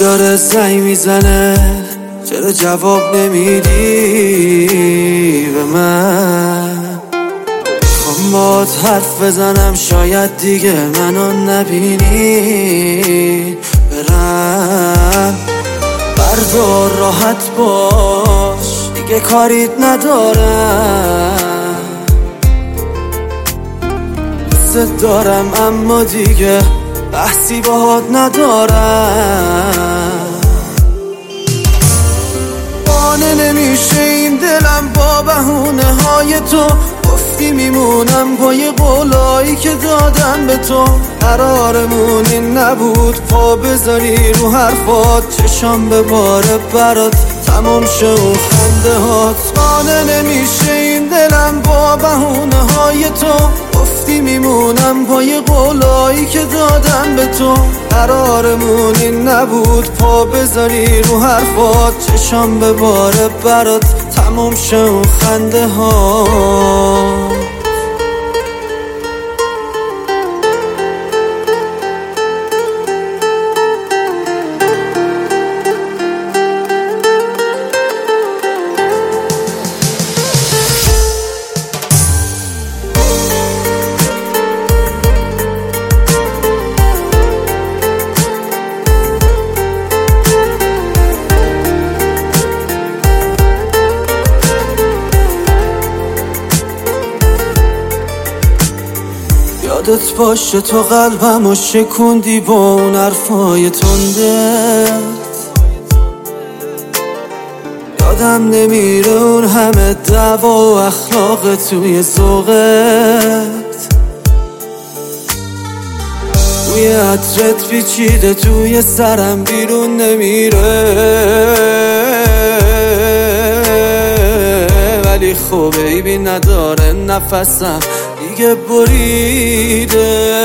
داره زنگ میزنه، چرا جواب نمیدی به من؟ میخوام باهات حرف بزنم، شاید دیگه منو نبینی. برم بردار راحت باش، دیگه کاریت ندارم. دوست دارم اما دیگه بحثی باهات ندارم. قانع نمیشه این دلم با بهونه های تو، گفتی میمونم پای قولایی که دادم به تو. قرارمون این نبود پا بذاری رو حرفات، چشام به باره برات تمام شه و خنده هات. قانع نمیشه این دلم با بهونه های تو، گفتی میمونم پای قولایی که دادم به تو. قرارمون این نبود پا بذاری رو حرفات، چشام به باره برات تمام شه و خنده ها. یادت باشه تو قلبمو شکوندی با اون حرفای تندت. یادم نمیره اون همه دعوا و اخلاق توی ذوقت. بوی عطرت پیچیده توی سرم بیرون نمیره، ولی خب عیبی نداره نفسم دیگه بریده.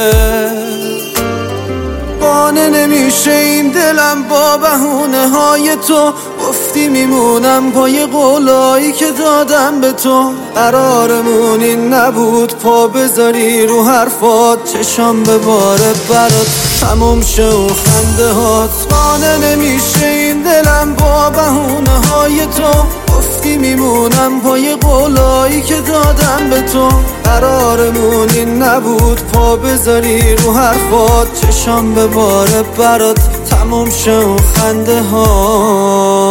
قانع نمیشه این دلم با بهونه های تو، گفتی میمونم پای قولایی که دادم به تو. قرارمون این نبود پا بذاری رو حرفات، چشام به باره برات تموم شه و خنده هات. قانع نمیشه این دلم با بهونه های تو، گفتی میمونم پای قولایی که دادم به تو. قرارمون این نبود پا بذاری رو حرفات، چشام به باره برات تموم شه و خنده ها.